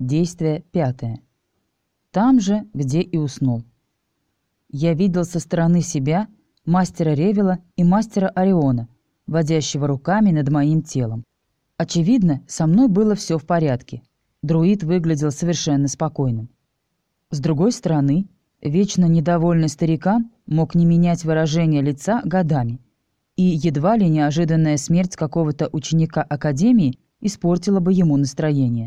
Действие 5. Там же, где и уснул. Я видел со стороны себя мастера Ревела и мастера Ориона, водящего руками над моим телом. Очевидно, со мной было все в порядке. Друид выглядел совершенно спокойным. С другой стороны, вечно недовольный старикан мог не менять выражение лица годами, и едва ли неожиданная смерть какого-то ученика Академии испортила бы ему настроение.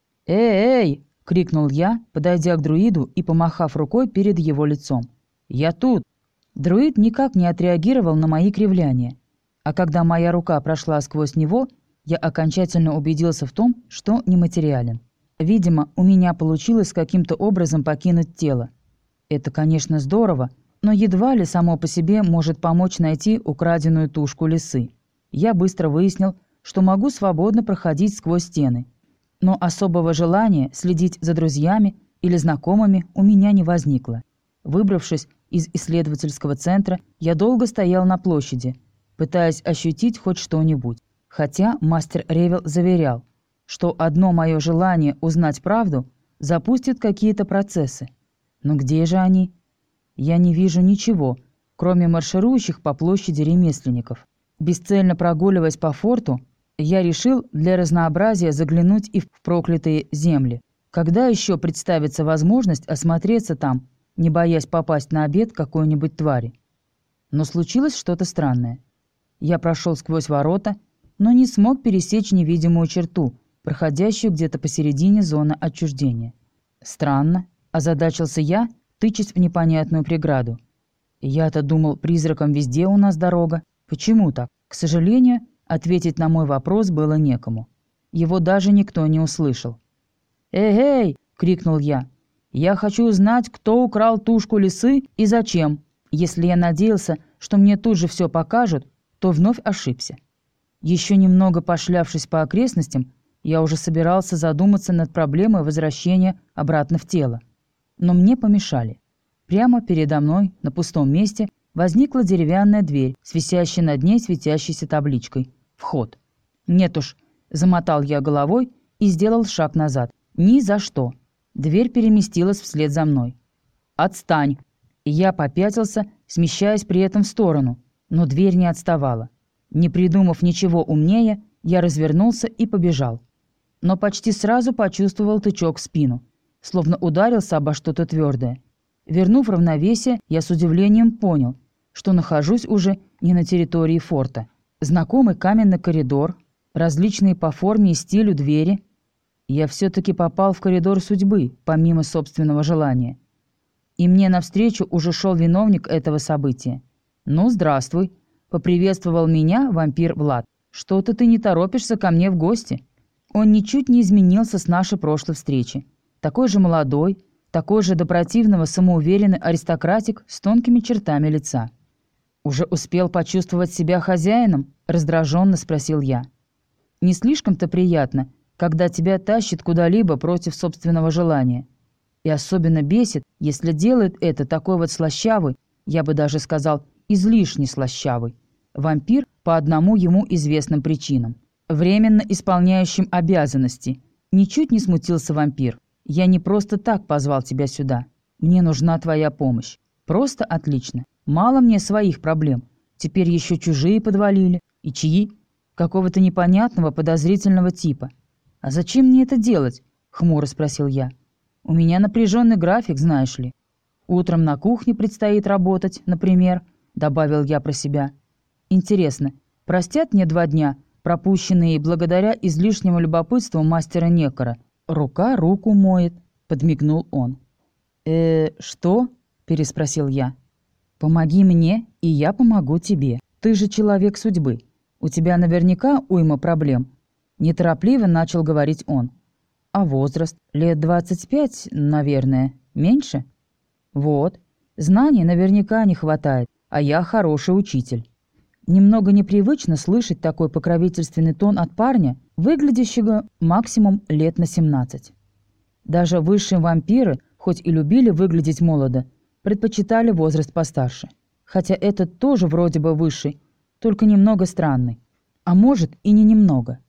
«Эй!» — крикнул я, подойдя к друиду и помахав рукой перед его лицом. «Я тут!» Друид никак не отреагировал на мои кривляния, а когда моя рука прошла сквозь него, я окончательно убедился в том, что нематериален. Видимо, у меня получилось каким-то образом покинуть тело. Это, конечно, здорово, но едва ли само по себе может помочь найти украденную тушку лисы. Я быстро выяснил, что могу свободно проходить сквозь стены. Но особого желания следить за друзьями или знакомыми у меня не возникло. Выбравшись из исследовательского центра, я долго стоял на площади, пытаясь ощутить хоть что-нибудь. Хотя мастер Ревел заверял, что одно мое желание узнать правду запустит какие-то процессы. Но где же они? Я не вижу ничего, кроме марширующих по площади ремесленников. Бесцельно прогуливаясь по форту, я решил для разнообразия заглянуть и в проклятые земли. Когда еще представится возможность осмотреться там, не боясь попасть на обед какой-нибудь твари? Но случилось что-то странное. Я прошел сквозь ворота, но не смог пересечь невидимую черту, проходящую где-то посередине зоны отчуждения. Странно, озадачился я, тычась в непонятную преграду. Я-то думал, призракам везде у нас дорога. Почему так? К сожалению, ответить на мой вопрос было некому. Его даже никто не услышал. «Эй-эй!» — крикнул я. «Я хочу узнать, кто украл тушку лисы и зачем. Если я надеялся, что мне тут же все покажут, то вновь ошибся». Еще немного пошлявшись по окрестностям, я уже собирался задуматься над проблемой возвращения обратно в тело. Но мне помешали. Прямо передо мной, на пустом месте, возникла деревянная дверь с висящей над ней светящейся табличкой «Вход». «Нет уж», — замотал я головой и сделал шаг назад. «Ни за что». Дверь переместилась вслед за мной. «Отстань!» И я попятился, смещаясь при этом в сторону, но дверь не отставала. Не придумав ничего умнее, я развернулся и побежал. Но почти сразу почувствовал тычок в спину, словно ударился обо что-то твердое. Вернув равновесие, я с удивлением понял, что нахожусь уже не на территории форта. Знакомый каменный коридор, различные по форме и стилю двери. Я все-таки попал в коридор судьбы, помимо собственного желания. И мне навстречу уже шел виновник этого события. «Ну, здравствуй», — поприветствовал меня вампир Влад. «Что-то ты не торопишься ко мне в гости». Он ничуть не изменился с нашей прошлой встречи. Такой же молодой, такой же до противного самоуверенный аристократик с тонкими чертами лица. «Уже успел почувствовать себя хозяином?» — раздраженно спросил я. «Не слишком-то приятно, когда тебя тащит куда-либо против собственного желания. И особенно бесит, если делает это такой вот слащавый, я бы даже сказал, излишне слащавый, вампир по одному ему известным причинам, временно исполняющим обязанности». Ничуть не смутился вампир. «Я не просто так позвал тебя сюда. Мне нужна твоя помощь». «Просто отлично. Мало мне своих проблем. Теперь еще чужие подвалили. И чьи? Какого-то непонятного подозрительного типа». «А зачем мне это делать?» — хмуро спросил я. «У меня напряженный график, знаешь ли. Утром на кухне предстоит работать, например», — добавил я про себя. «Интересно, простят мне 2 дня, пропущенные благодаря излишнему любопытству мастера Некора? Рука руку моет», — подмигнул он. Что?» — переспросил я. «Помоги мне, и я помогу тебе. Ты же человек судьбы. У тебя наверняка уйма проблем». Неторопливо начал говорить он. «А возраст? Лет 25, наверное. Меньше?» «Вот. Знаний наверняка не хватает, а я хороший учитель». Немного непривычно слышать такой покровительственный тон от парня, выглядящего максимум лет на 17. Даже высшие вампиры, хоть и любили выглядеть молодо, предпочитали возраст постарше. Хотя этот тоже вроде бы высший, только немного странный. А может и не немного.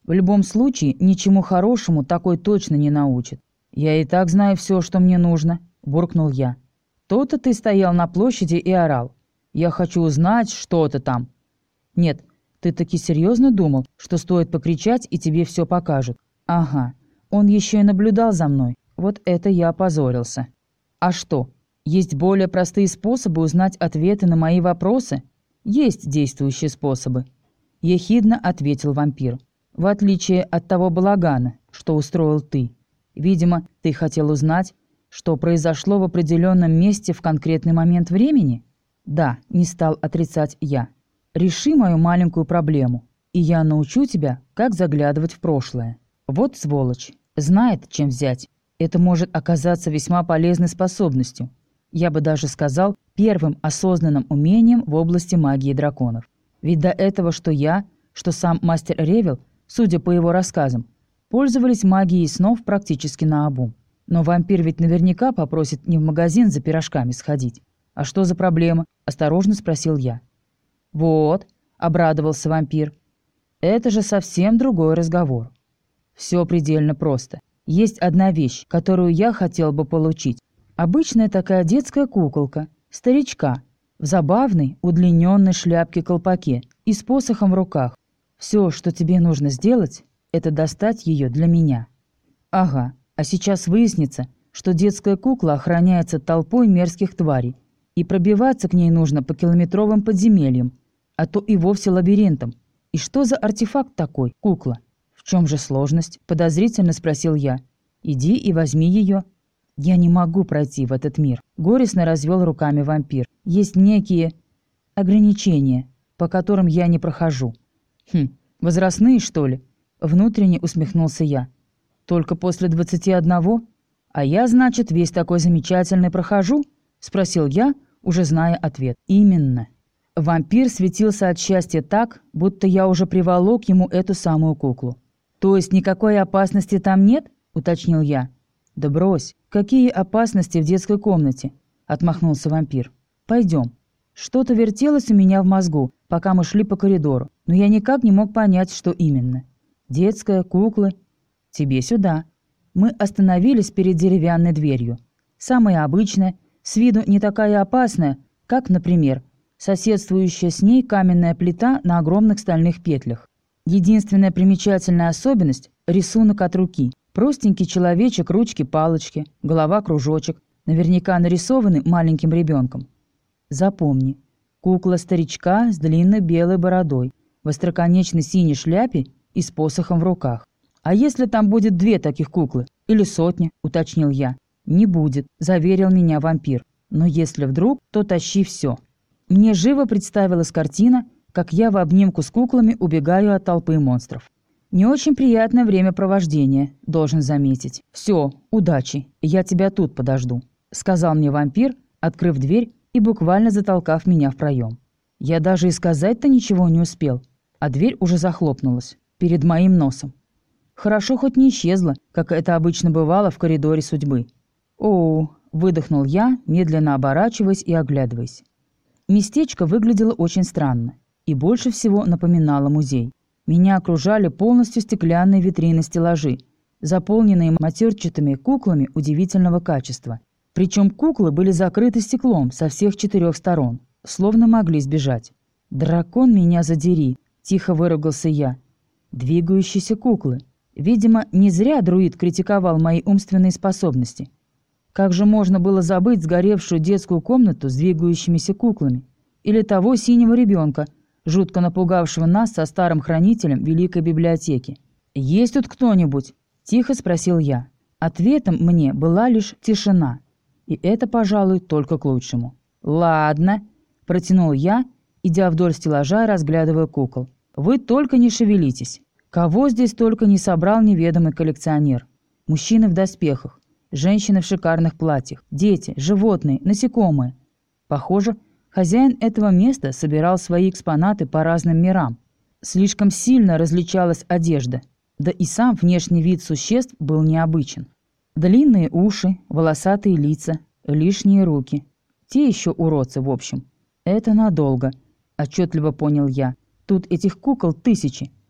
В любом случае, ничему хорошему такой точно не научит. «Я и так знаю все, что мне нужно», – буркнул я. «То-то ты стоял на площади и орал. Я хочу узнать, что ты там». «Нет, ты таки серьезно думал, что стоит покричать, и тебе все покажут?» «Ага, он еще и наблюдал за мной. Вот это я опозорился». «А что, есть более простые способы узнать ответы на мои вопросы?» «Есть действующие способы», – ехидно ответил вампир. «В отличие от того балагана, что устроил ты. Видимо, ты хотел узнать, что произошло в определенном месте в конкретный момент времени?» «Да», – не стал отрицать я. «Реши мою маленькую проблему, и я научу тебя, как заглядывать в прошлое». Вот сволочь. Знает, чем взять. Это может оказаться весьма полезной способностью. Я бы даже сказал, первым осознанным умением в области магии драконов. Ведь до этого что я, что сам мастер Ревел, судя по его рассказам, пользовались магией снов практически наобум. Но вампир ведь наверняка попросит не в магазин за пирожками сходить. «А что за проблема?» – осторожно спросил я. «Вот», – обрадовался вампир. «Это же совсем другой разговор. Все предельно просто. Есть одна вещь, которую я хотел бы получить. Обычная такая детская куколка, старичка, в забавной, удлиненной шляпке-колпаке и с посохом в руках. Все, что тебе нужно сделать, это достать ее для меня». «Ага, а сейчас выяснится, что детская кукла охраняется толпой мерзких тварей, и пробиваться к ней нужно по километровым подземельям, а то и вовсе лабиринтом. И что за артефакт такой, кукла?» «В чем же сложность?» – подозрительно спросил я. «Иди и возьми ее». «Я не могу пройти в этот мир», – горестно развел руками вампир. «Есть некие ограничения, по которым я не прохожу». «Хм, возрастные, что ли?» – внутренне усмехнулся я. «Только после 21? А я, значит, весь такой замечательный прохожу?» – спросил я, уже зная ответ. «Именно». Вампир светился от счастья так, будто я уже приволок ему эту самую куклу. «То есть никакой опасности там нет?» – уточнил я. «Да брось, какие опасности в детской комнате?» – отмахнулся вампир. «Пойдем». Что-то вертелось у меня в мозгу, пока мы шли по коридору, но я никак не мог понять, что именно. Детская, куклы. «Тебе сюда». Мы остановились перед деревянной дверью. Самая обычная, с виду не такая опасная, как, например, соседствующая с ней каменная плита на огромных стальных петлях. Единственная примечательная особенность – рисунок от руки. Простенький человечек, ручки-палочки, голова-кружочек, наверняка нарисованный маленьким ребенком. Запомни, кукла старичка с длинной белой бородой, в остроконечной синей шляпе и с посохом в руках. «А если там будет 2 таких куклы? Или 100?» – уточнил я. «Не будет», – заверил меня вампир. «Но если вдруг, то тащи все». Мне живо представилась картина, как я в обнимку с куклами убегаю от толпы монстров. Не очень приятное времяпровождение, должен заметить. «Все, удачи, я тебя тут подожду», – сказал мне вампир, открыв дверь и буквально затолкав меня в проем. Я даже и сказать-то ничего не успел, а дверь уже захлопнулась перед моим носом. Хорошо хоть не исчезла, как это обычно бывало в коридоре судьбы. «О-о-о», – выдохнул я, медленно оборачиваясь и оглядываясь. Местечко выглядело очень странно и больше всего напоминало музей. Меня окружали полностью стеклянные витрины-стеллажи, заполненные матерчатыми куклами удивительного качества. Причем куклы были закрыты стеклом со всех 4 сторон, словно могли сбежать. «Дракон, меня задери!» – тихо выругался я. Двигающиеся куклы. Видимо, не зря друид критиковал мои умственные способности. Как же можно было забыть сгоревшую детскую комнату с двигающимися куклами? Или того синего ребенка, жутко напугавшего нас со старым хранителем Великой библиотеки? «Есть тут кто-нибудь?» – тихо спросил я. Ответом мне была лишь тишина. И это, пожалуй, только к лучшему. «Ладно», – протянул я, идя вдоль стеллажа и разглядывая кукол. «Вы только не шевелитесь. Кого здесь только не собрал неведомый коллекционер. Мужчины в доспехах, женщины в шикарных платьях, дети, животные, насекомые. Похоже, хозяин этого места собирал свои экспонаты по разным мирам. Слишком сильно различалась одежда, да и сам внешний вид существ был необычен. Длинные уши, волосатые лица, лишние руки. Те еще уродцы, в общем. Это надолго, отчетливо понял я. Тут этих кукол 1000.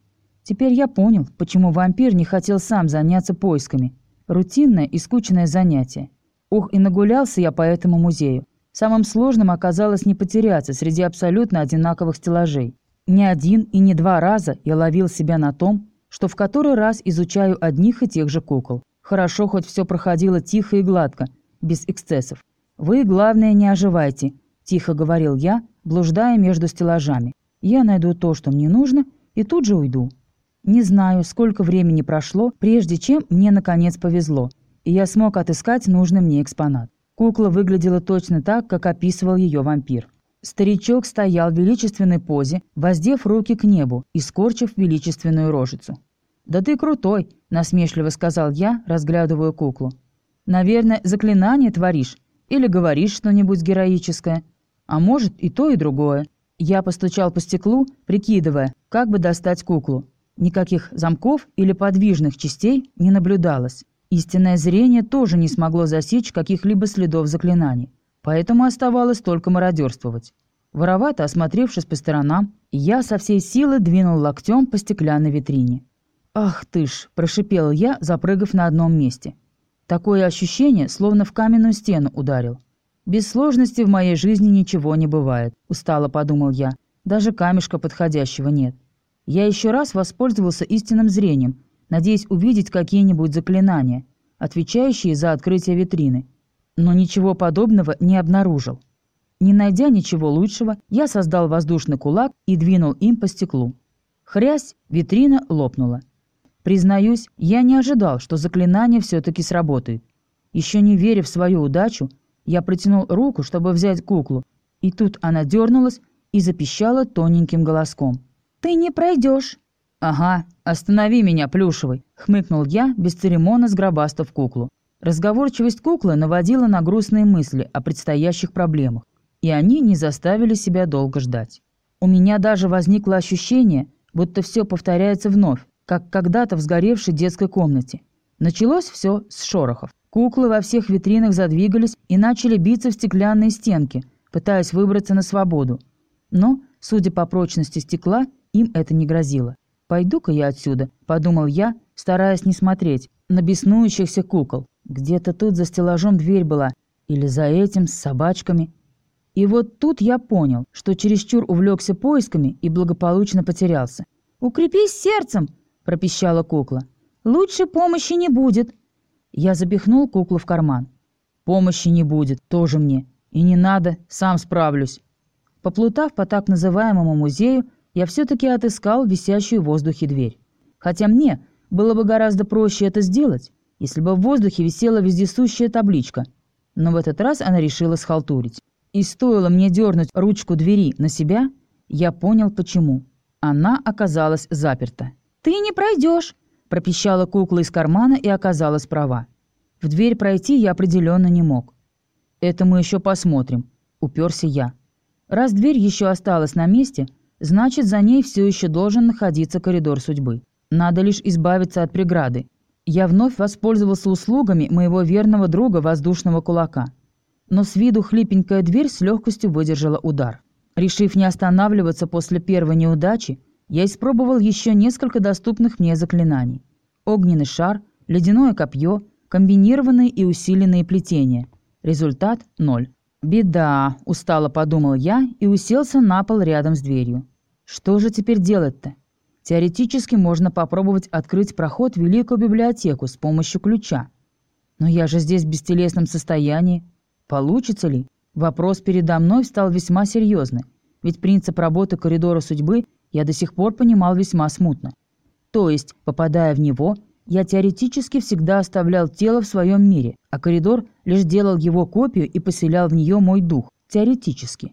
Теперь я понял, почему вампир не хотел сам заняться поисками. Рутинное и скучное занятие. Ох, и нагулялся я по этому музею. Самым сложным оказалось не потеряться среди абсолютно одинаковых стеллажей. Не один и не два раза я ловил себя на том, что в который раз изучаю одних и тех же кукол. Хорошо, хоть все проходило тихо и гладко, без эксцессов. «Вы, главное, не оживайте», – тихо говорил я, блуждая между стеллажами. «Я найду то, что мне нужно, и тут же уйду». Не знаю, сколько времени прошло, прежде чем мне наконец повезло, и я смог отыскать нужный мне экспонат. Кукла выглядела точно так, как описывал ее вампир. Старичок стоял в величественной позе, воздев руки к небу и скорчив величественную рожицу. «Да ты крутой», – насмешливо сказал я, разглядывая куклу. «Наверное, заклинание творишь или говоришь что-нибудь героическое. А может, и то, и другое». Я постучал по стеклу, прикидывая, как бы достать куклу. Никаких замков или подвижных частей не наблюдалось. Истинное зрение тоже не смогло засечь каких-либо следов заклинаний. Поэтому оставалось только мародерствовать. Воровато осмотревшись по сторонам, я со всей силы двинул локтем по стеклянной витрине. «Ах ты ж!» – прошипел я, запрыгав на одном месте. Такое ощущение, словно в каменную стену ударил. «Без сложности в моей жизни ничего не бывает», – устало подумал я. «Даже камешка подходящего нет». Я еще раз воспользовался истинным зрением, надеясь увидеть какие-нибудь заклинания, отвечающие за открытие витрины. Но ничего подобного не обнаружил. Не найдя ничего лучшего, я создал воздушный кулак и двинул им по стеклу. Хрясь, витрина лопнула. Признаюсь, я не ожидал, что заклинание все-таки сработает. Еще не веря в свою удачу, я протянул руку, чтобы взять куклу, и тут она дернулась и запищала тоненьким голоском. «Ты не пройдешь!» «Ага, останови меня, плюшевый!» — хмыкнул я, бесцеремонно сгробастав куклу. Разговорчивость куклы наводила на грустные мысли о предстоящих проблемах, и они не заставили себя долго ждать. У меня даже возникло ощущение, будто все повторяется вновь, как когда-то в сгоревшей детской комнате. Началось все с шорохов. Куклы во всех витринах задвигались и начали биться в стеклянные стенки, пытаясь выбраться на свободу. Но, судя по прочности стекла, им это не грозило. «Пойду-ка я отсюда», — подумал я, стараясь не смотреть на беснующихся кукол. Где-то тут за стеллажом дверь была, или за этим, с собачками. И вот тут я понял, что чересчур увлекся поисками и благополучно потерялся. «Укрепись сердцем!» – пропищала кукла. «Лучше помощи не будет!» Я запихнул куклу в карман. «Помощи не будет, тоже мне. И не надо, сам справлюсь». Поплутав по так называемому музею, я все-таки отыскал висящую в воздухе дверь. Хотя мне было бы гораздо проще это сделать, если бы в воздухе висела вездесущая табличка. Но в этот раз она решила схалтурить. И стоило мне дернуть ручку двери на себя, я понял почему. Она оказалась заперта. «Ты не пройдешь!» – пропищала кукла из кармана и оказалась права. В дверь пройти я определенно не мог. «Это мы еще посмотрим», – уперся я. Раз дверь еще осталась на месте, значит, за ней все еще должен находиться коридор судьбы. Надо лишь избавиться от преграды. Я вновь воспользовался услугами моего верного друга воздушного кулака. Но с виду хлипенькая дверь с легкостью выдержала удар. Решив не останавливаться после первой неудачи, я испробовал еще несколько доступных мне заклинаний. Огненный шар, ледяное копье, комбинированные и усиленные плетения. Результат – 0. «Беда», – устало подумал я и уселся на пол рядом с дверью. Что же теперь делать-то? Теоретически можно попробовать открыть проход в Великую библиотеку с помощью ключа. Но я же здесь в бестелесном состоянии. Получится ли? Вопрос передо мной стал весьма серьезный, ведь принцип работы коридора судьбы я до сих пор понимал весьма смутно. То есть, попадая в него, я теоретически всегда оставлял тело в своем мире, а коридор лишь делал его копию и поселял в нее мой дух, теоретически.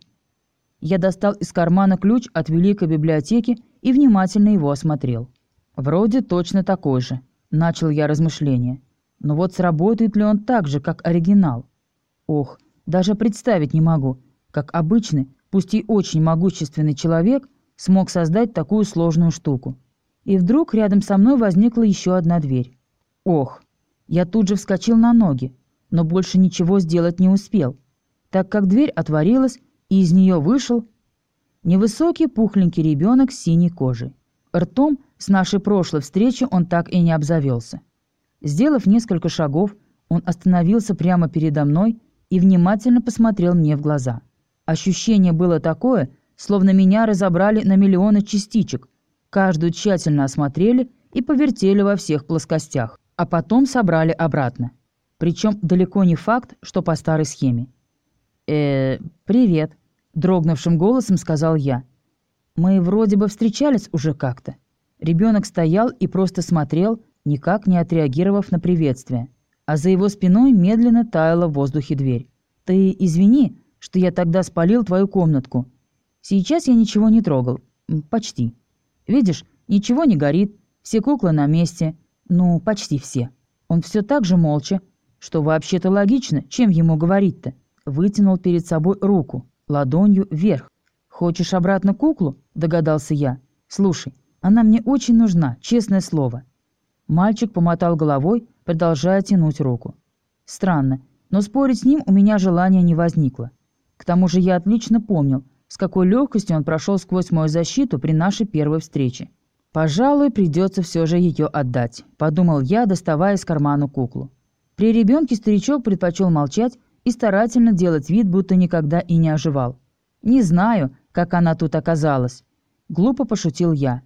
Я достал из кармана ключ от Великой библиотеки и внимательно его осмотрел. Вроде точно такой же, начал я размышления. Но вот сработает ли он так же, как оригинал? Ох, даже представить не могу, как обычный, пусть и очень могущественный человек смог создать такую сложную штуку. И вдруг рядом со мной возникла еще одна дверь. Ох, я тут же вскочил на ноги, но больше ничего сделать не успел, так как дверь отворилась, и из нее вышел невысокий пухленький ребенок с синей кожей. Ртом с нашей прошлой встречи он так и не обзавелся. Сделав несколько шагов, он остановился прямо передо мной и внимательно посмотрел мне в глаза. Ощущение было такое, словно меня разобрали на миллионы частичек, каждую тщательно осмотрели и повертели во всех плоскостях, а потом собрали обратно. Причем далеко не факт, что по старой схеме. «Привет», — дрогнувшим голосом сказал я. «Мы вроде бы встречались уже как-то». Ребенок стоял и просто смотрел, никак не отреагировав на приветствие, а за его спиной медленно таяла в воздухе дверь. «Ты извини, что я тогда спалил твою комнатку. Сейчас я ничего не трогал. Почти. Видишь, ничего не горит, все куклы на месте. Ну, почти все». Он все так же молча, что вообще-то логично, чем ему говорить-то, вытянул перед собой руку, ладонью вверх. «Хочешь обратно куклу?» – догадался я. «Слушай, она мне очень нужна, честное слово». Мальчик помотал головой, продолжая тянуть руку. Странно, но спорить с ним у меня желания не возникло. К тому же я отлично помнил, с какой легкостью он прошел сквозь мою защиту при нашей первой встрече. «Пожалуй, придется все же ее отдать», – подумал я, доставая из кармана куклу. При ребенке старичок предпочел молчать и старательно делать вид, будто никогда и не оживал. «Не знаю, как она тут оказалась», – глупо пошутил я.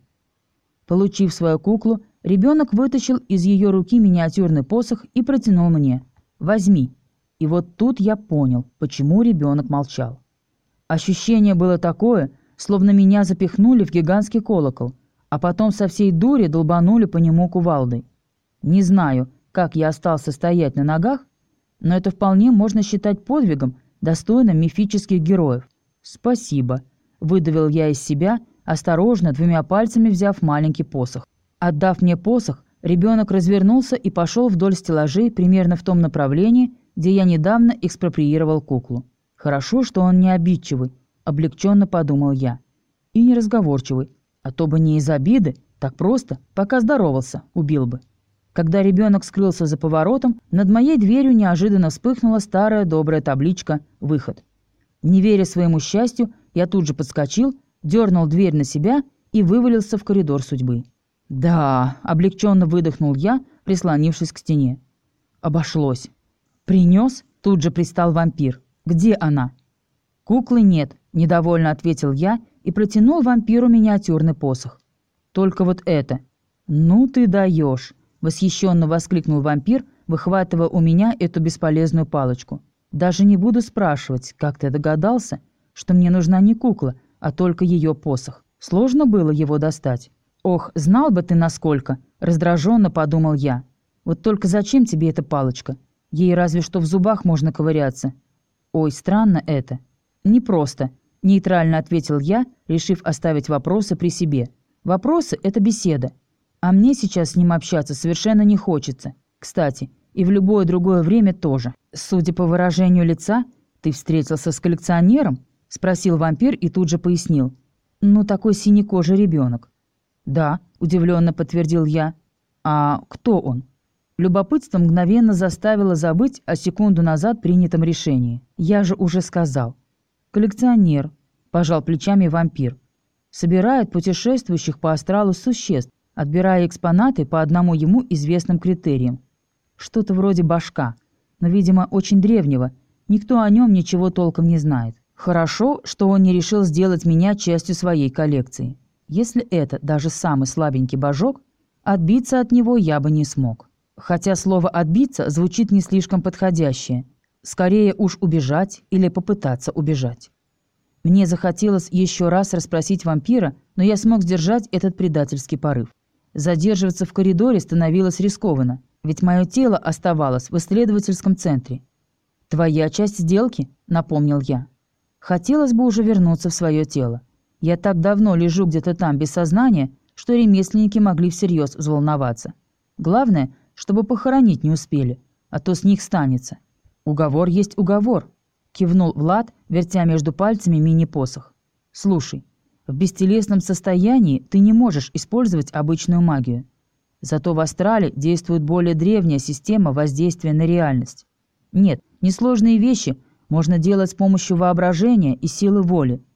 Получив свою куклу, ребенок вытащил из ее руки миниатюрный посох и протянул мне. «Возьми». И вот тут я понял, почему ребенок молчал. Ощущение было такое, словно меня запихнули в гигантский колокол, а потом со всей дури долбанули по нему кувалдой. Не знаю, как я остался стоять на ногах, но это вполне можно считать подвигом, достойным мифических героев. «Спасибо», — выдавил я из себя, осторожно, 2 пальцами взяв маленький посох. Отдав мне посох, ребенок развернулся и пошел вдоль стеллажей примерно в том направлении, где я недавно экспроприировал куклу. «Хорошо, что он не обидчивый», — облегченно подумал я. «И не разговорчивый, а то бы не из обиды, так просто, пока здоровался, убил бы». Когда ребенок скрылся за поворотом, над моей дверью неожиданно вспыхнула старая добрая табличка «Выход». Не веря своему счастью, я тут же подскочил, дернул дверь на себя и вывалился в коридор судьбы. «Да», — облегченно выдохнул я, прислонившись к стене. Обошлось. «Принес?» — тут же пристал вампир. «Где она?» «Куклы нет», — недовольно ответил я и протянул вампиру миниатюрный посох. «Только вот это». «Ну ты даешь», — восхищенно воскликнул вампир, выхватывая у меня эту бесполезную палочку. «Даже не буду спрашивать, как ты догадался, что мне нужна не кукла, а только ее посох. Сложно было его достать». «Ох, знал бы ты насколько», — раздраженно подумал я. «Вот только зачем тебе эта палочка? Ей разве что в зубах можно ковыряться». «Ой, странно это». «Непросто», — нейтрально ответил я, решив оставить вопросы при себе. «Вопросы — это беседа. А мне сейчас с ним общаться совершенно не хочется. Кстати, и в любое другое время тоже». «Судя по выражению лица, ты встретился с коллекционером?» — спросил вампир и тут же пояснил. «Ну, такой синекожий ребенок». «Да», — удивленно подтвердил я. «А кто он?» Любопытство мгновенно заставило забыть о секунду назад принятом решении. «Я же уже сказал». «Коллекционер», — пожал плечами вампир. «Собирает путешествующих по астралу существ, отбирая экспонаты по одному ему известным критериям. Что-то вроде башка, но, видимо, очень древнего. Никто о нем ничего толком не знает. Хорошо, что он не решил сделать меня частью своей коллекции. Если это даже самый слабенький божок, отбиться от него я бы не смог. Хотя слово «отбиться» звучит не слишком подходящее. Скорее уж убежать или попытаться убежать. Мне захотелось еще раз расспросить вампира, но я смог сдержать этот предательский порыв. Задерживаться в коридоре становилось рискованно, ведь мое тело оставалось в исследовательском центре. «Твоя часть сделки», — напомнил я. Хотелось бы уже вернуться в свое тело. Я так давно лежу где-то там без сознания, что ремесленники могли всерьез взволноваться. Главное, чтобы похоронить не успели, а то с них станется. «Уговор есть уговор», — кивнул Влад, вертя между пальцами мини-посох. «Слушай, в бестелесном состоянии ты не можешь использовать обычную магию. Зато в астрале действует более древняя система воздействия на реальность. Нет, несложные вещи можно делать с помощью воображения и силы воли.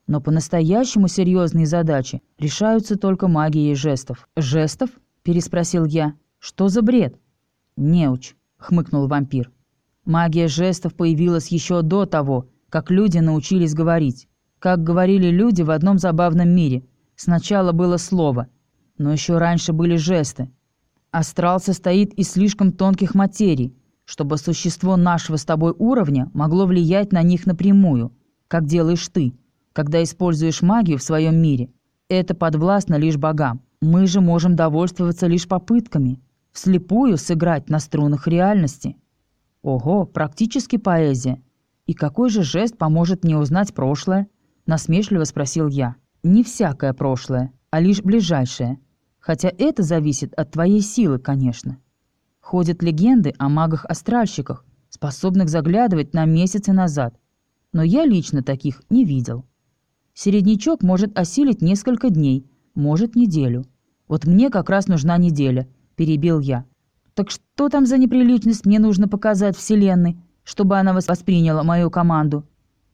Но по-настоящему серьезные задачи решаются только магией жестов». «Жестов?» – переспросил я. «Что за бред?» «Неуч», – хмыкнул вампир. «Магия жестов появилась еще до того, как люди научились говорить. Как говорили люди в одном забавном мире. Сначала было слово, но еще раньше были жесты. Астрал состоит из слишком тонких материй, чтобы существо нашего с тобой уровня могло влиять на них напрямую, как делаешь ты, когда используешь магию в своем мире. Это подвластно лишь богам. Мы же можем довольствоваться лишь попытками, вслепую сыграть на струнах реальности». «Ого, практически поэзия. И какой же жест поможет мне узнать прошлое?» – насмешливо спросил я. «Не всякое прошлое, а лишь ближайшее. Хотя это зависит от твоей силы, конечно. Ходят легенды о магах-астральщиках, способных заглядывать на месяцы назад. Но я лично таких не видел. Середнячок может осилить несколько дней, может неделю. Вот мне как раз нужна неделя», – перебил я. «Так что там за неприличность мне нужно показать Вселенной, чтобы она восприняла мою команду?»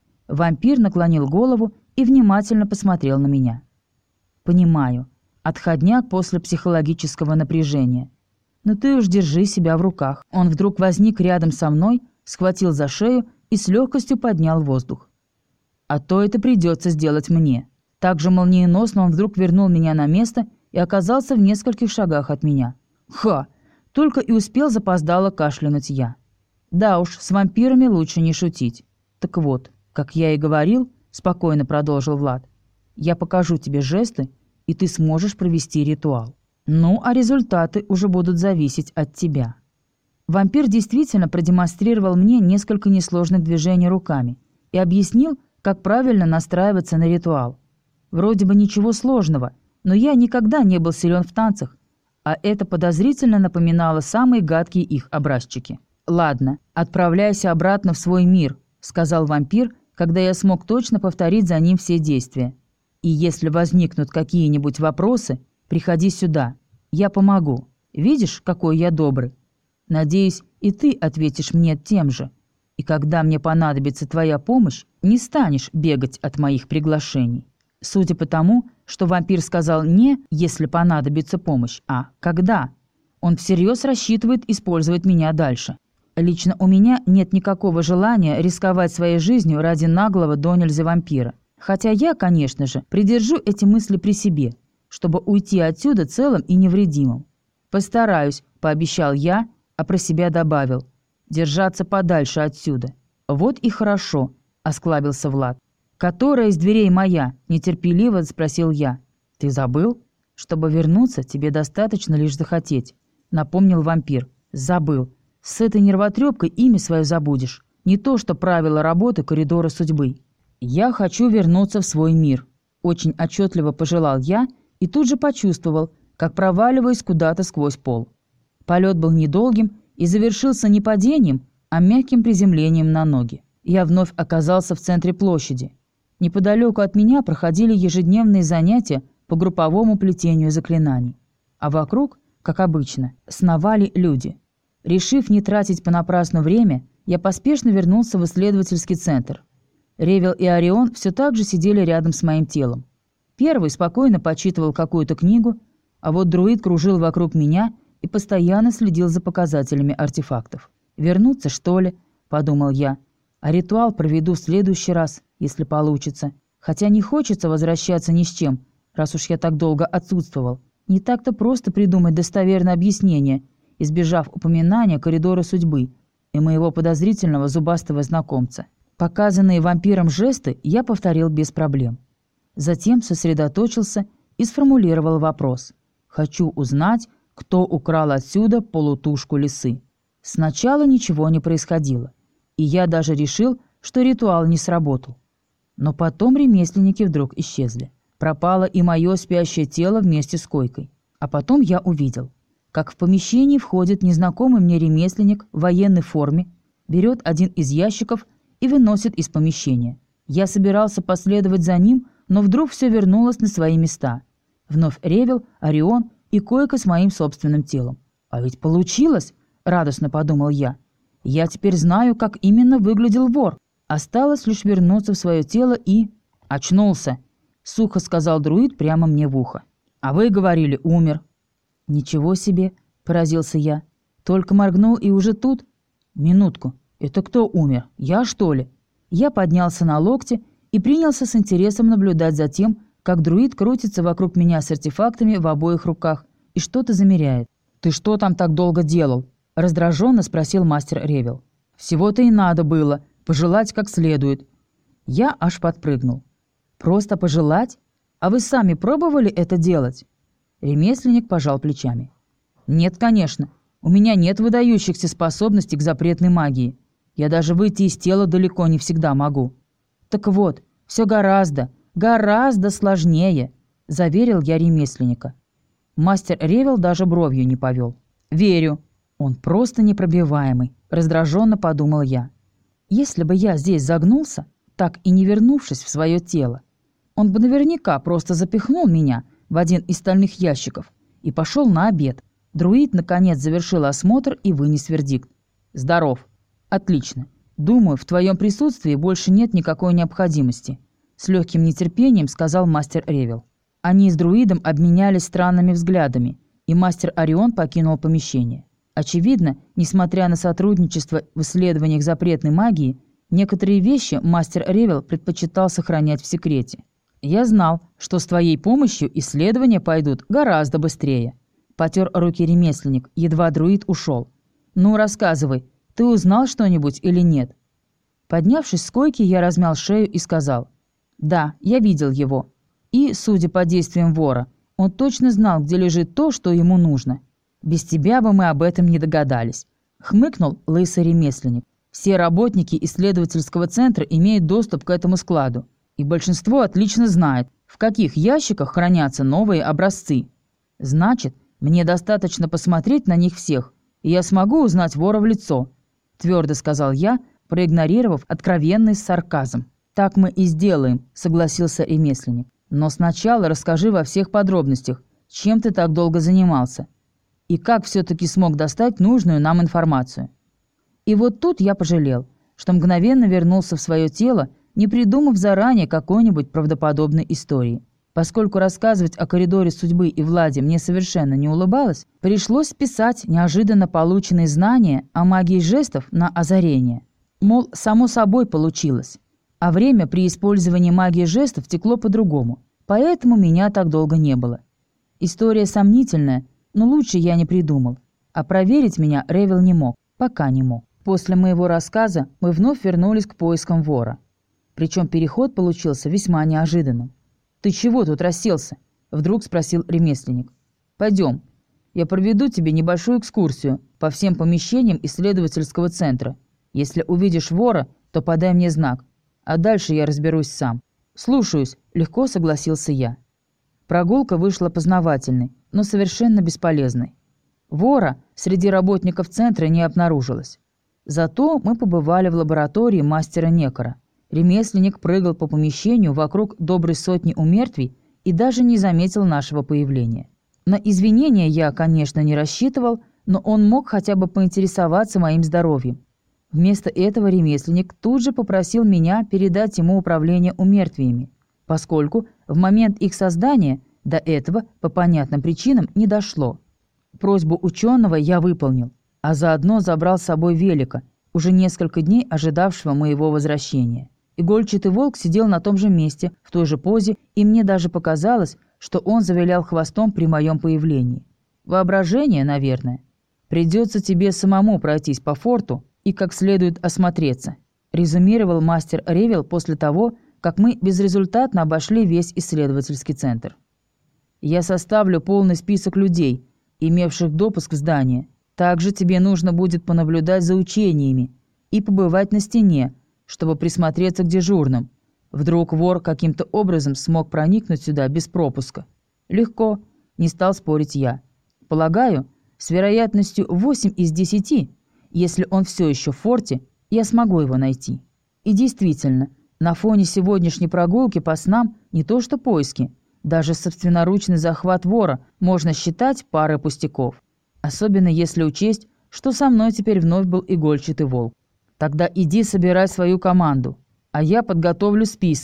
Вампир наклонил голову и внимательно посмотрел на меня. «Понимаю. Отходняк после психологического напряжения. Но ты уж держи себя в руках». Он вдруг возник рядом со мной, схватил за шею и с легкостью поднял воздух. «А то это придется сделать мне». Также молниеносно он вдруг вернул меня на место и оказался в нескольких шагах от меня. «Ха!» Только и успел запоздало кашлянуть я. Да уж, с вампирами лучше не шутить. «Так вот, как я и говорил, — спокойно продолжил Влад, — я покажу тебе жесты, и ты сможешь провести ритуал. Ну, а результаты уже будут зависеть от тебя». Вампир действительно продемонстрировал мне несколько несложных движений руками и объяснил, как правильно настраиваться на ритуал. Вроде бы ничего сложного, но я никогда не был силен в танцах, а это подозрительно напоминало самые гадкие их образчики. «Ладно, отправляйся обратно в свой мир», — сказал вампир, когда я смог точно повторить за ним все действия. «И если возникнут какие-нибудь вопросы, приходи сюда. Я помогу. Видишь, какой я добрый? Надеюсь, и ты ответишь мне тем же. И когда мне понадобится твоя помощь, не станешь бегать от моих приглашений». Судя по тому, что вампир сказал не «если понадобится помощь», а «когда», он всерьез рассчитывает использовать меня дальше. Лично у меня нет никакого желания рисковать своей жизнью ради наглого до нельзя вампира. Хотя я, конечно же, придержу эти мысли при себе, чтобы уйти отсюда целым и невредимым. «Постараюсь», — пообещал я, а про себя добавил. «Держаться подальше отсюда». «Вот и хорошо», — осклабился Влад. «Которая из дверей моя?» – нетерпеливо спросил я. «Ты забыл? Чтобы вернуться, тебе достаточно лишь захотеть», – напомнил вампир. «Забыл. С этой нервотрепкой имя свое забудешь. Не то, что правила работы коридора судьбы». «Я хочу вернуться в свой мир», – очень отчетливо пожелал я и тут же почувствовал, как проваливаюсь куда-то сквозь пол. Полет был недолгим и завершился не падением, а мягким приземлением на ноги. Я вновь оказался в центре площади. Неподалеку от меня проходили ежедневные занятия по групповому плетению заклинаний. А вокруг, как обычно, сновали люди. Решив не тратить понапрасну время, я поспешно вернулся в исследовательский центр. Ревел и Орион все так же сидели рядом с моим телом. Первый спокойно почитывал какую-то книгу, а вот друид кружил вокруг меня и постоянно следил за показателями артефактов. «Вернуться, что ли?» – подумал я. «А ритуал проведу в следующий раз, если получится. Хотя не хочется возвращаться ни с чем, раз уж я так долго отсутствовал. Не так-то просто придумать достоверное объяснение, избежав упоминания коридора судьбы и моего подозрительного зубастого знакомца». Показанные вампиром жесты я повторил без проблем. Затем сосредоточился и сформулировал вопрос. «Хочу узнать, кто украл отсюда полутушку лисы». Сначала ничего не происходило, и я даже решил, что ритуал не сработал. Но потом ремесленники вдруг исчезли. Пропало и мое спящее тело вместе с койкой. А потом я увидел, как в помещении входит незнакомый мне ремесленник в военной форме, берет один из ящиков и выносит из помещения. Я собирался последовать за ним, но вдруг все вернулось на свои места. Вновь Ревел, Орион и койка с моим собственным телом. «А ведь получилось!» – радостно подумал я. «Я теперь знаю, как именно выглядел вор. Осталось лишь вернуться в свое тело и...» «Очнулся», — сухо сказал друид прямо мне в ухо. «А вы говорили, умер». «Ничего себе», — поразился я. «Только моргнул и уже тут?» «Минутку, это кто умер? Я, что ли?» Я поднялся на локте и принялся с интересом наблюдать за тем, как друид крутится вокруг меня с артефактами в обоих руках и что-то замеряет. «Ты что там так долго делал?» — раздраженно спросил мастер Ревел. «Всего-то и надо было, пожелать как следует». Я аж подпрыгнул. «Просто пожелать? А вы сами пробовали это делать?» Ремесленник пожал плечами. «Нет, конечно. У меня нет выдающихся способностей к запретной магии. Я даже выйти из тела далеко не всегда могу». «Так вот, все гораздо сложнее», — заверил я ремесленника. Мастер Ревел даже бровью не повел. «Верю. Он просто непробиваемый», — раздраженно подумал я. «Если бы я здесь загнулся, так и не вернувшись в свое тело, он бы наверняка просто запихнул меня в один из стальных ящиков и пошел на обед». Друид, наконец, завершил осмотр и вынес вердикт. «Здоров. Отлично. Думаю, в твоем присутствии больше нет никакой необходимости», — с легким нетерпением сказал мастер Ревел. Они с друидом обменялись странными взглядами, и мастер Орион покинул помещение. Очевидно, несмотря на сотрудничество в исследованиях запретной магии, некоторые вещи мастер Ревел предпочитал сохранять в секрете. «Я знал, что с твоей помощью исследования пойдут гораздо быстрее», — потер руки ремесленник, едва друид ушел. «Ну, рассказывай, ты узнал что-нибудь или нет?» Поднявшись с койки, я размял шею и сказал: «Да, я видел его. И, судя по действиям вора, он точно знал, где лежит то, что ему нужно. Без тебя бы мы об этом не догадались», — хмыкнул лысый ремесленник. «Все работники исследовательского центра имеют доступ к этому складу, и большинство отлично знает, в каких ящиках хранятся новые образцы. Значит, мне достаточно посмотреть на них всех, и я смогу узнать вора в лицо», — твердо сказал я, проигнорировав откровенный сарказм. «Так мы и сделаем», — согласился ремесленник. «Но сначала расскажи во всех подробностях, чем ты так долго занимался, и как все-таки смог достать нужную нам информацию». И вот тут я пожалел, что мгновенно вернулся в свое тело, не придумав заранее какой-нибудь правдоподобной истории. Поскольку рассказывать о коридоре судьбы и Владе мне совершенно не улыбалось, пришлось списать неожиданно полученные знания о магии жестов на озарение. Мол, само собой получилось. А время при использовании магии жестов текло по-другому, поэтому меня так долго не было. История сомнительная, но лучше я не придумал. А проверить меня Ревел не мог, пока не мог. После моего рассказа мы вновь вернулись к поискам вора. Причем переход получился весьма неожиданным. «Ты чего тут расселся?» — вдруг спросил ремесленник. «Пойдем. Я проведу тебе небольшую экскурсию по всем помещениям исследовательского центра. Если увидишь вора, то подай мне знак, а дальше я разберусь сам». «Слушаюсь», — легко согласился я. Прогулка вышла познавательной, но совершенно бесполезной. Вора среди работников центра не обнаружилось. Зато мы побывали в лаборатории мастера Некора. Ремесленник прыгал по помещению вокруг доброй сотни умертвий и даже не заметил нашего появления. На извинения я, конечно, не рассчитывал, но он мог хотя бы поинтересоваться моим здоровьем. Вместо этого ремесленник тут же попросил меня передать ему управление умертвиями, поскольку в момент их создания до этого по понятным причинам не дошло. Просьбу ученого я выполнил, а заодно забрал с собой Велика, уже несколько дней ожидавшего моего возвращения. Игольчатый волк сидел на том же месте, в той же позе, и мне даже показалось, что он завилял хвостом при моем появлении. Воображение, наверное. «Придется тебе самому пройтись по форту и как следует осмотреться», резюмировал мастер Ревел после того, как мы безрезультатно обошли весь исследовательский центр. «Я составлю полный список людей, имевших допуск в здание. Также тебе нужно будет понаблюдать за учениями и побывать на стене, чтобы присмотреться к дежурным. Вдруг вор каким-то образом смог проникнуть сюда без пропуска». «Легко», — не стал спорить я. «Полагаю, с вероятностью 8 из 10, если он все еще в форте, я смогу его найти». И действительно, на фоне сегодняшней прогулки по снам не то что поиски, даже собственноручный захват вора можно считать парой пустяков. Особенно если учесть, что со мной теперь вновь был игольчатый волк. «Тогда иди собирай свою команду, а я подготовлю списки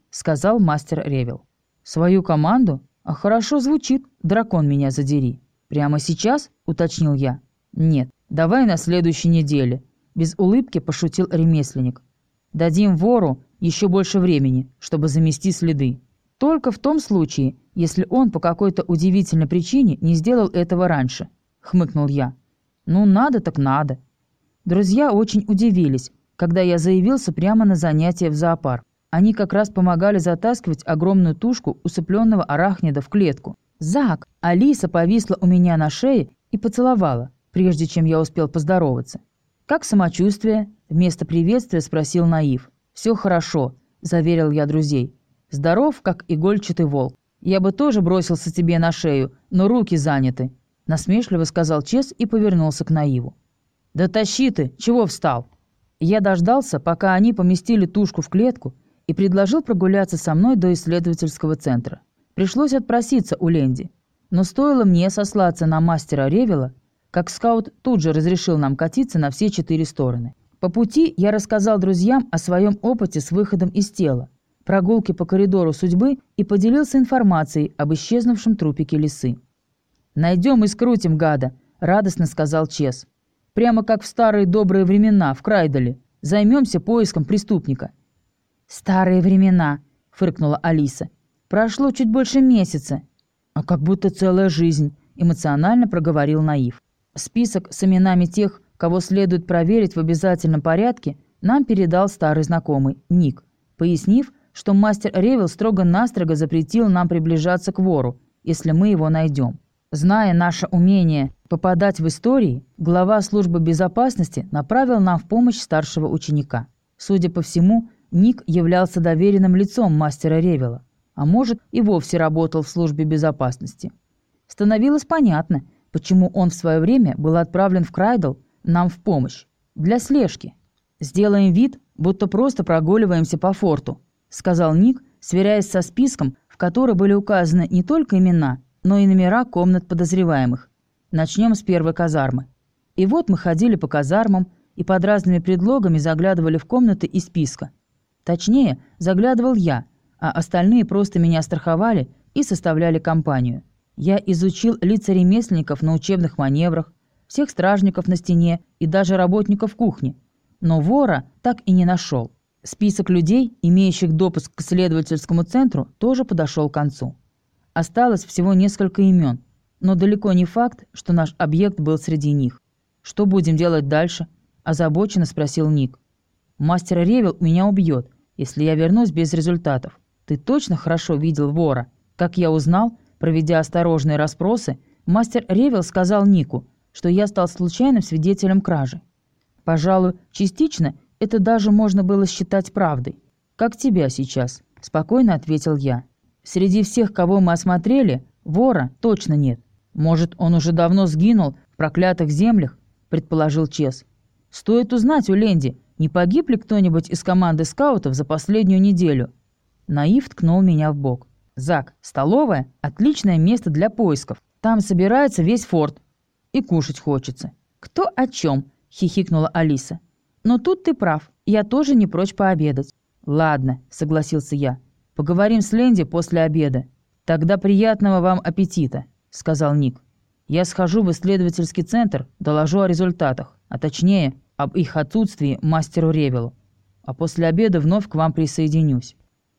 — сказал мастер Ревел. «Свою команду? А хорошо звучит, дракон меня задери». «Прямо сейчас?» — уточнил я. «Нет, давай на следующей неделе», — без улыбки пошутил ремесленник. «Дадим вору еще больше времени, чтобы замести следы. Только в том случае, если он по какой-то удивительной причине не сделал этого раньше», — хмыкнул я. «Ну, надо так надо». Друзья очень удивились, когда я заявился прямо на занятие в зоопарк. Они как раз помогали затаскивать огромную тушку усыпленного арахнида в клетку. «Зак!» Алиса повисла у меня на шее и поцеловала, прежде чем я успел поздороваться. «Как самочувствие?» — вместо приветствия спросил Наив. «Все хорошо», — заверил я друзей. «Здоров, как игольчатый волк. Я бы тоже бросился тебе на шею, но руки заняты», — насмешливо сказал Чес и повернулся к Наиву. «Да тащи ты! Чего встал?» Я дождался, пока они поместили тушку в клетку, и предложил прогуляться со мной до исследовательского центра. Пришлось отпроситься у Ленди. Но стоило мне сослаться на мастера Ревела, как скаут тут же разрешил нам катиться на все 4 стороны. По пути я рассказал друзьям о своем опыте с выходом из тела, прогулке по коридору судьбы и поделился информацией об исчезнувшем трупике лисы. «Найдем и скрутим гада», — радостно сказал Чес. «Прямо как в старые добрые времена в Крайдале. Займемся поиском преступника». «Старые времена», — фыркнула Алиса. «Прошло чуть больше месяца». «А как будто целая жизнь», — эмоционально проговорил Наив. Список с именами тех, кого следует проверить в обязательном порядке, нам передал старый знакомый, Ник, пояснив, что мастер Ревел строго-настрого запретил нам приближаться к вору, если мы его найдем. Зная наше умение попадать в истории, глава службы безопасности направил нам в помощь старшего ученика. Судя по всему, Ник являлся доверенным лицом мастера Ревела, а может и вовсе работал в службе безопасности. Становилось понятно, почему он в свое время был отправлен в Крайдл нам в помощь. Для слежки. «Сделаем вид, будто просто прогуливаемся по форту», — сказал Ник, сверяясь со списком, в который были указаны не только имена, но и номера комнат подозреваемых. Начнем с первой казармы. И вот мы ходили по казармам и под разными предлогами заглядывали в комнаты из списка. Точнее, заглядывал я, а остальные просто меня страховали и составляли компанию. Я изучил лица ремесленников на учебных маневрах, всех стражников на стене и даже работников кухни. Но вора так и не нашел. Список людей, имеющих допуск к исследовательскому центру, тоже подошел к концу. Осталось всего несколько имен, но далеко не факт, что наш объект был среди них. «Что будем делать дальше?» – озабоченно спросил Ник. «Мастер Ревел меня убьет, если я вернусь без результатов. Ты точно хорошо видел вора?» Как я узнал, проведя осторожные расспросы, мастер Ревел сказал Нику, что я стал случайным свидетелем кражи. Пожалуй, частично это даже можно было считать правдой. «Как тебя сейчас?» – спокойно ответил я. «Среди всех, кого мы осмотрели, вора точно нет. Может, он уже давно сгинул в проклятых землях?» – предположил Чес. «Стоит узнать у Ленди, не погиб ли кто-нибудь из команды скаутов за последнюю неделю?» Наив ткнул меня в бок. «Зак, столовая – отличное место для поисков. Там собирается весь форт. И кушать хочется». «Кто о чем?» – хихикнула Алиса. «Но тут ты прав, я тоже не прочь пообедать». «Ладно», – согласился я. «Поговорим с Ленди после обеда». «Тогда приятного вам аппетита», – сказал Ник. «Я схожу в исследовательский центр, доложу о результатах, а точнее, об их отсутствии мастеру Ревелу. А после обеда вновь к вам присоединюсь».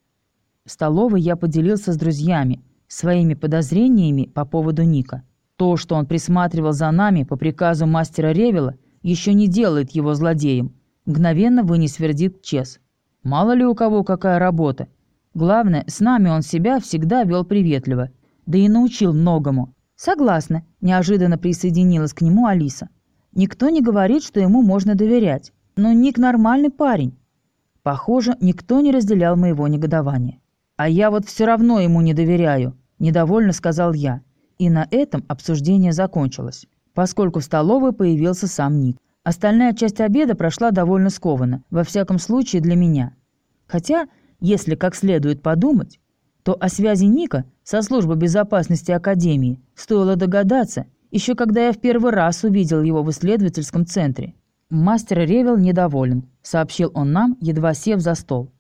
В столовой я поделился с друзьями своими подозрениями по поводу Ника. То, что он присматривал за нами по приказу мастера Ревела, еще не делает его злодеем, мгновенно вынес вердикт Чес. Мало ли у кого какая работа. Главное, с нами он себя всегда вел приветливо, да и научил многому. «Согласна», – неожиданно присоединилась к нему Алиса. «Никто не говорит, что ему можно доверять. Но Ник нормальный парень». Похоже, никто не разделял моего негодования. «А я вот все равно ему не доверяю», – недовольно сказал я. И на этом обсуждение закончилось, поскольку в столовой появился сам Ник. Остальная часть обеда прошла довольно скованно, во всяком случае для меня. Хотя, если как следует подумать, то о связи Ника со службой безопасности Академии стоило догадаться, еще когда я в первый раз увидел его в исследовательском центре. «Мастер Ревел недоволен», — сообщил он нам, едва сев за стол.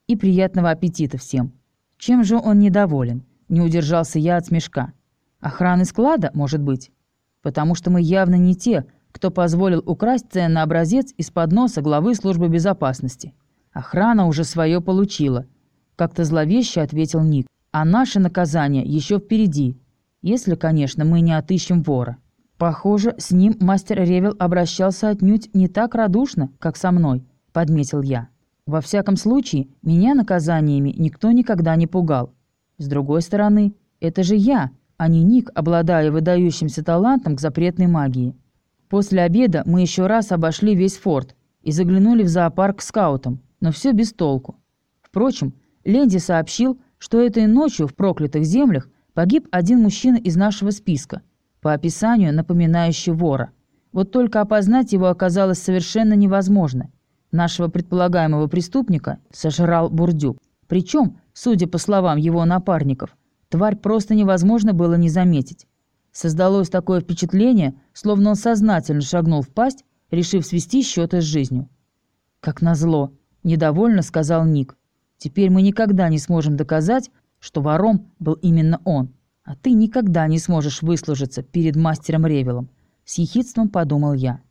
И приятного аппетита всем. Чем же он недоволен? Не удержался я от смешка. Охраны склада, может быть? Потому что мы явно не те, кто позволил украсть ценный образец из-под носа главы службы безопасности. Охрана уже свое получила. Как-то зловеще ответил Ник. А наше наказание еще впереди. Если, конечно, мы не отыщем вора. Похоже, с ним мастер Ревел обращался отнюдь не так радушно, как со мной, подметил я. Во всяком случае, меня наказаниями никто никогда не пугал. С другой стороны, это же я, а не Ник, обладая выдающимся талантом к запретной магии. После обеда мы еще раз обошли весь форт и заглянули в зоопарк к скаутам, но все без толку. Впрочем, Ленди сообщил, что этой ночью в проклятых землях погиб один мужчина из нашего списка, по описанию напоминающий вора. Вот только опознать его оказалось совершенно невозможно. Нашего предполагаемого преступника сожрал бурдюк. Причем, судя по словам его напарников, тварь просто невозможно было не заметить. Создалось такое впечатление, словно он сознательно шагнул в пасть, решив свести счеты с жизнью. «Как назло», — недовольно сказал Ник. «Теперь мы никогда не сможем доказать, что вором был именно он. А ты никогда не сможешь выслужиться перед мастером Ревелом», — с ехидством подумал я.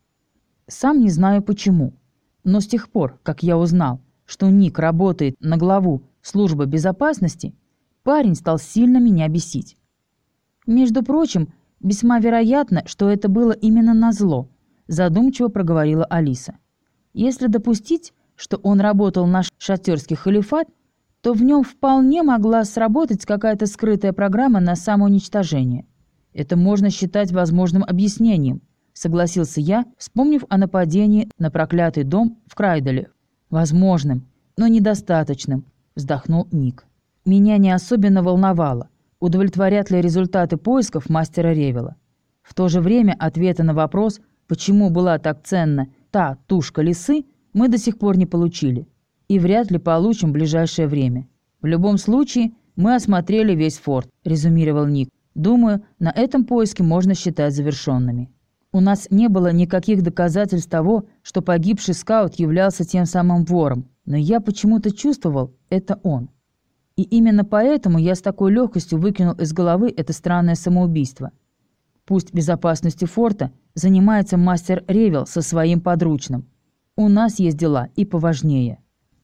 Сам не знаю почему, но с тех пор, как я узнал, что Ник работает на главу службы безопасности, парень стал сильно меня бесить. «Между прочим, весьма вероятно, что это было именно назло», — задумчиво проговорила Алиса. «Если допустить, что он работал на шатерский халифат, то в нем вполне могла сработать какая-то скрытая программа на самоуничтожение. Это можно считать возможным объяснением», — согласился я, вспомнив о нападении на проклятый дом в Крайдале. «Возможным, но недостаточным», — вздохнул Ник. Меня не особенно волновало, удовлетворят ли результаты поисков мастера Ревела. В то же время ответа на вопрос, почему была так ценна та тушка лисы, мы до сих пор не получили. И вряд ли получим в ближайшее время. В любом случае, мы осмотрели весь форт, резюмировал Ник. Думаю, на этом поиске можно считать завершенными. У нас не было никаких доказательств того, что погибший скаут являлся тем самым вором, но я почему-то чувствовал, это он. И именно поэтому я с такой легкостью выкинул из головы это странное самоубийство. Пусть безопасностью форта занимается мастер Ревел со своим подручным. У нас есть дела и поважнее.